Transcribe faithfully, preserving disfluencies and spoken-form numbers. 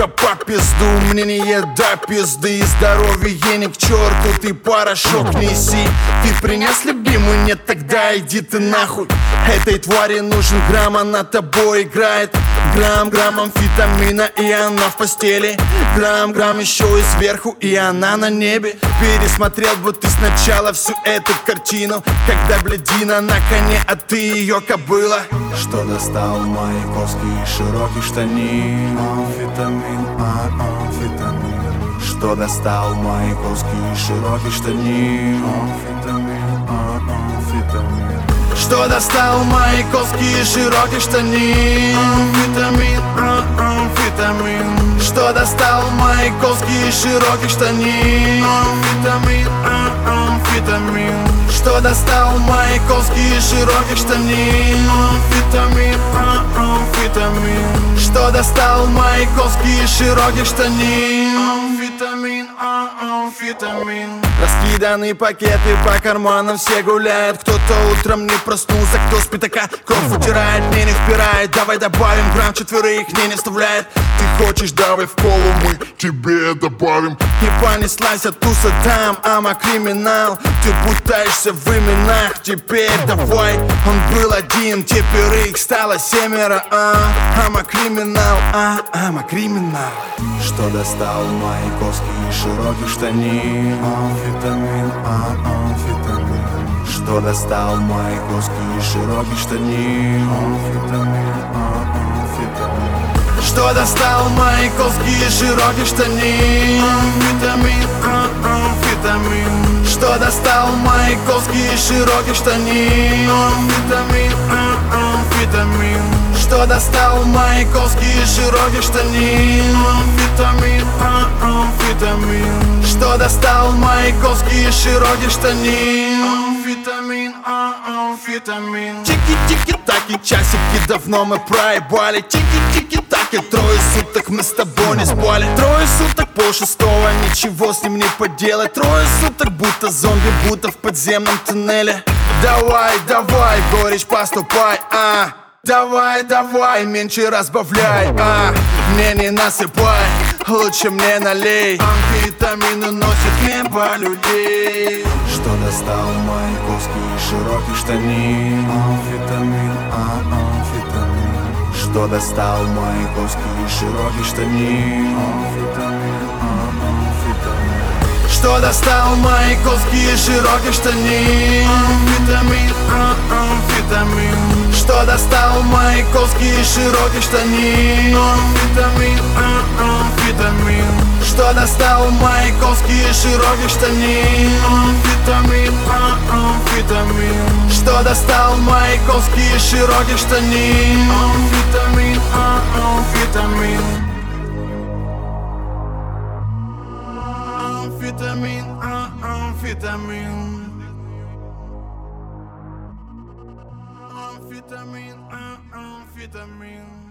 по пизду, мне не еда пизды, здоровье ни к черту, ты порошок неси. Ты принес любимую, нет, тогда иди ты нахуй. Этой твари нужен грамм, она тобой играет. Грамм, грамм амфетамина, и она в постели. Грамм, грамм еще и сверху, и она на небе. Пересмотрел бы ты сначала всю эту картину, когда блядина на коне, а ты ее кобыла. Что достал маяковский широкий штанин? Амфетамин, а, амфетамин. Что достал маяковский широкий штанин? Амфетамин, а, амфетамин. Что достал маяковский широкий штанин? Амфетамин, а, амфетамин. Что достал маяковский широкий штанин? Амфетамин, а, амфетамин. Что достал маяковский широкий штанин? Амфетамин, а, амфетамин. Что достал маяковский широкий штанин? Амфетамин, а, амфетамин. Раскиданы пакеты по карманам, все гуляют. Кто-то утром не проснулся, кто спит, така кровь утирает, мне не впирает. Давай добавим грамм, четверых не не вставляет. Ты хочешь, давай в колу, мы тебе добавим. Не понеслась от туса там, ама криминал. Ты путаешься в именах, теперь давай. Он был один, теперь их стало семеро, а ама криминал, а ама криминал. Что достал маяковский широкий штанин? Амфетамин, а, амфетамин. Что достал маяковский широкий штанин? Амфетамин, а, амфетамин. Что достал маяковский широкий штанин? Амфетамин, а, амфетамин. Что достал маяковский широкий штанин? Амфетамин, а, амфетамин. Что достал маяковский широкий штанин? Амфетамин, а, амфетамин. Что достал маяковский широкий штанин? Амфетамин, а, амфетамин. Тики-тики-таки, часики давно мы проебали. Тики-тики-таки, трое суток мы с тобой не спали. Трое суток пол шестого, ничего с ним не поделать. Трое суток будто зомби, будто в подземном туннеле. Давай, давай, горечь поступай, а. Давай, давай, меньше разбавляй, а. Мне не насыпай, лучше мне налей. Амфетамин уносит небо людей. Что достал маяковский широкий штанин? Амфетамин, а, амфетамин. Что достал маяковский широкий штанин? Амфетамин, а, амфетамин. Что достал маяковский широкий штанин? Амфетамин, а, амфетамин. Что достал маяковский широкий штанин? Амфетамин, а, амфетамин. Что достал маяковский широкий штанин? Амфетамин, а, амфетамин. Что достал маяковский широкий штанин? Амфетамин, а, амфетамин. Амфетамин, а, амфетамин. Амфетамин, а, амфетамин.